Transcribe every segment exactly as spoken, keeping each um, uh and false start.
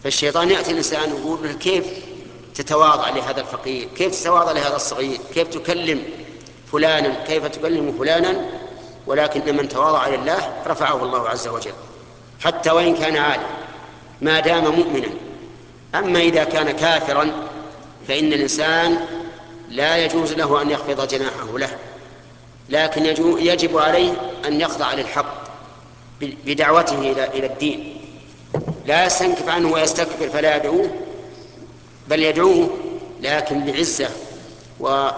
فالشيطان يأتي الإنسان ويقول له كيف تتواضع لهذا الفقير، كيف تتواضع لهذا الصغير، كيف تكلم فلانا، كيف تكلم فلانا، ولكن من تواضع لله رفعه الله عز وجل حتى وإن كان عالم ما دام مؤمنا. أما إذا كان كافرا فإن الإنسان لا يجوز له أن يخفض جناحه له، لكن يجب عليه أن يخضع للحق بدعوته إلى الدين، لا يستنكف عنه ويستكبر فلا يدعوه، بل يدعوه لكن بعزة و...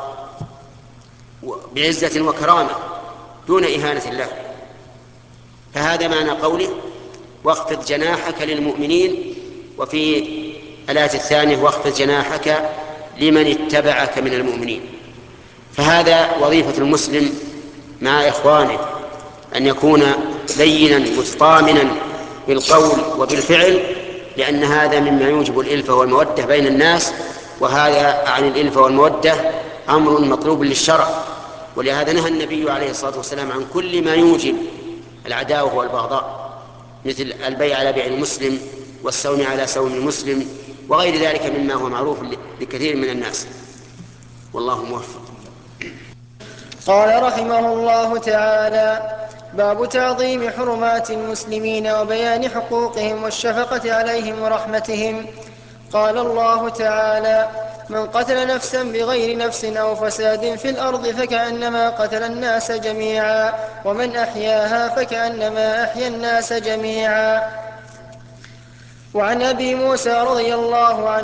بعزة وكرامة دون إهانة الله. فهذا معنى قوله واخفض جناحك للمؤمنين، وفي الآية الثانية واخفض جناحك لمن اتبعك من المؤمنين. فهذا وظيفة المسلم مع إخوانه، أن يكون لينا متطامنا بالقول وبالفعل، لأن هذا مما يوجب الإلفة والمودة بين الناس، وهذا عن الإلفة والمودة أمر مطلوب للشرع. ولهذا نهى النبي عليه الصلاة والسلام عن كل ما يوجب العداوة والبغضاء، مثل البيع على بيع المسلم والسوم على سوم المسلم وغير ذلك مما هو معروف لكثير من الناس، والله موفق. قال رحمه الله تعالى: باب تعظيم حرمات المسلمين وبيان حقوقهم والشفقة عليهم ورحمتهم. قال الله تعالى: من قتل نفسا بغير نفس أو فساد في الأرض فكأنما قتل الناس جميعا، ومن أحياها فكأنما أحيا الناس جميعا. وعن أبي موسى رضي الله عنه